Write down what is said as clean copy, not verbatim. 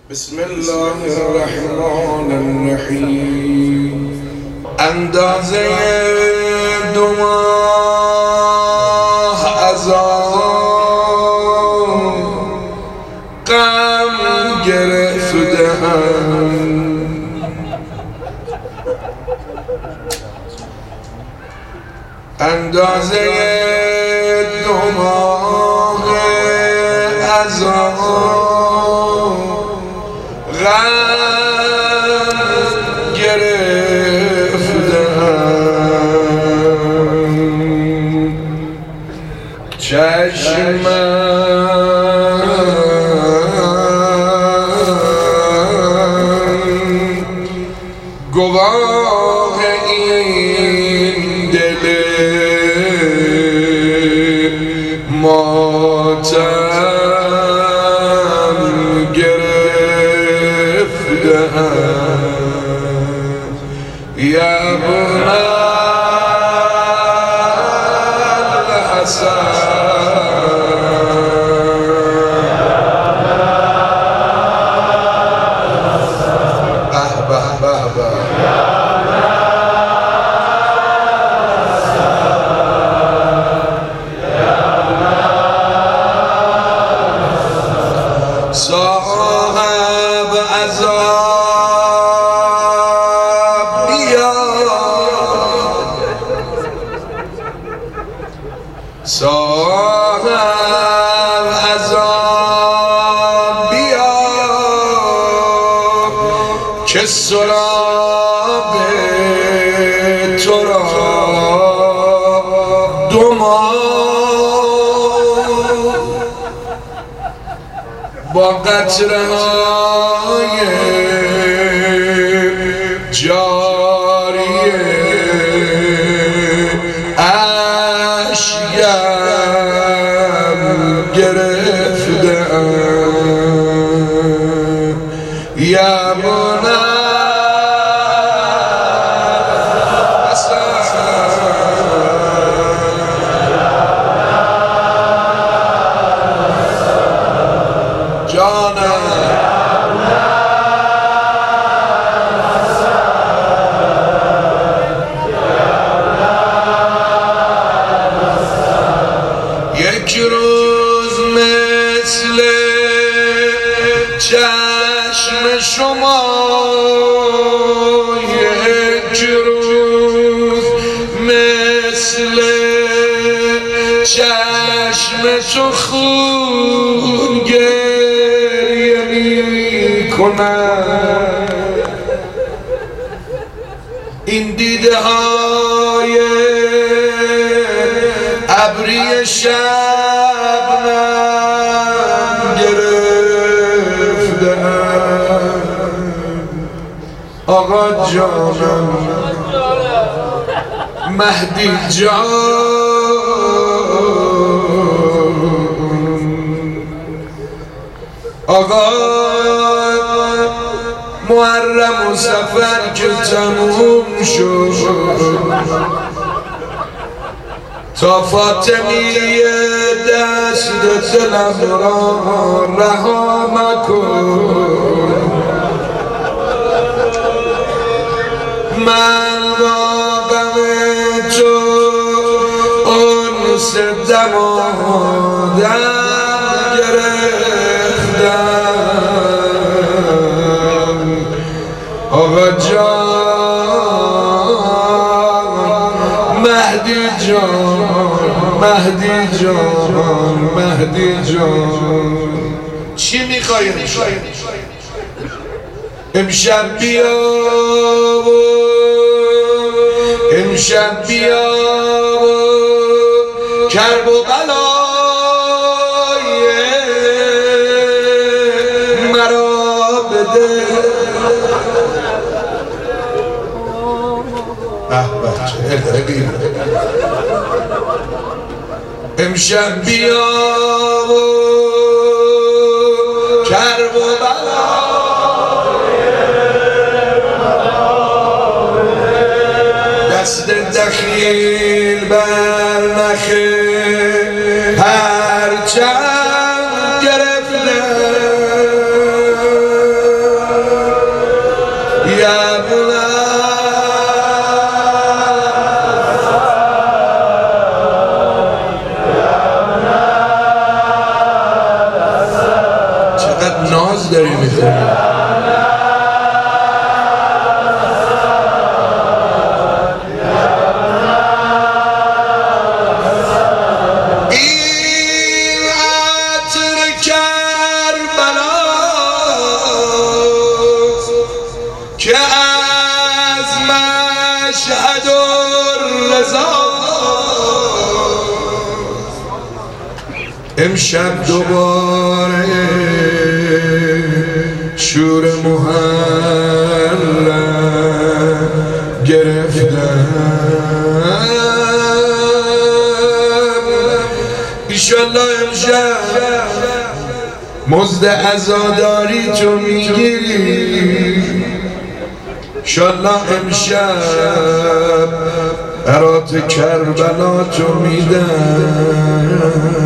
بسم الله الرحمن الرحیم. اندازه 2 ماه از آن غم گرفته‌ام، اندازه 2 ماه از آن غم گرفته‌ام. چشمم گواه این دل ماتم گرفته‌ام. یا ابن الحسن صاحب عذاب بیا، صاحب عذاب بیا که سراغ تو را 2 ماه با قطره‌های جاری اشکم گرفته‌ام. یا بنا جانم یک روز مثل چشم شما، یک روز مثل چشم تو خون گریه می‌کنم. این دیده های ابری شبنم گرفته‌ام. آقا جانم مهدی جان، آقا محرم و سفر که تموم شد، تا فاطمیه دست دلم را رها مکن. من با غم تو انس دمادم گرفتم. آقا جان مهدی جان، مهدی جان، مهدی جان، چی میخوای امشب بیا و امشب بیا و کرب و بلای مرا بده. امشب بیا و کرب و بلای دست دخیل بر نخ پرچم گرفته. نماز داری میخونی. که از مشهد الرضا امشب دوباره شور محرم گرفتم. ایشالله امشب مزد عزاداری تو میگیری، انشالله امشب برات کربلا تو میدم.